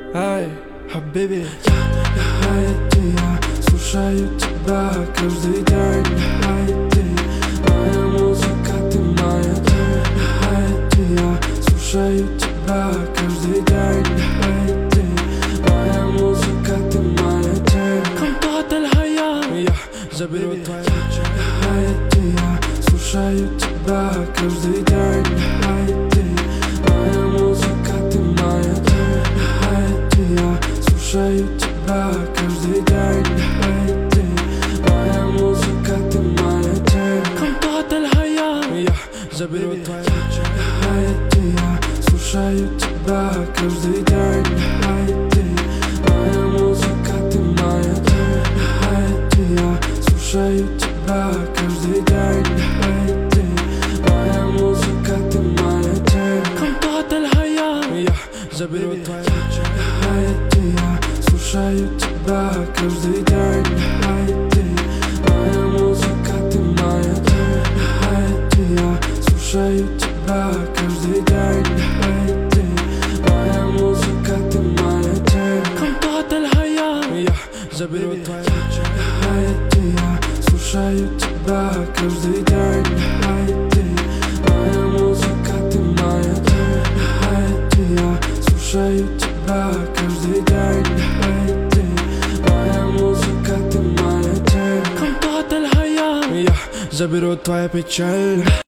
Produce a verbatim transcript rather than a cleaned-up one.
Ай, хабиби. Я и ты, я слушаю тебя каждый день. Я и ты, моя музыка, ты моя тень. Я и ты, я слушаю тебя каждый день. Я и ты, моя музыка, ты моя тень. Контакт الحياة. Я заберу твои вечер. Я и ты, я слушаю тебя каждый день. Я и ты, моя музыка, ты моя тень. Я и ты, я слушаю тебя каждый день. Я и ты, моя музыка, ты моя тень. Контакт الحياة. Я заберу твои вечер. Я и ты, я слушаю тебя каждый день. Я и ты, моя музыка, ты моя тень. Я и ты, я слушаю тебя каждый день. Я и ты, моя музыка, ты моя тень. Контакт الحياة. Я заберу твои вечер. Я и ты, я слушаю тебя каждый день. Я и ты, моя музыка, ты моя тень. Я и ты, я слушаю тебя каждый день. Я и ты, моя музыка, ты моя тень. Контакт الحياة. Я заберу твои вечер. Я и ты, я слушаю тебя каждый день. Я и ты, моя музыка, ты моя тень. Я и ты, я слушаю тебя каждый день. Я и ты, моя музыка, ты моя тень. Контакт الحياة. Я заберу твою печаль.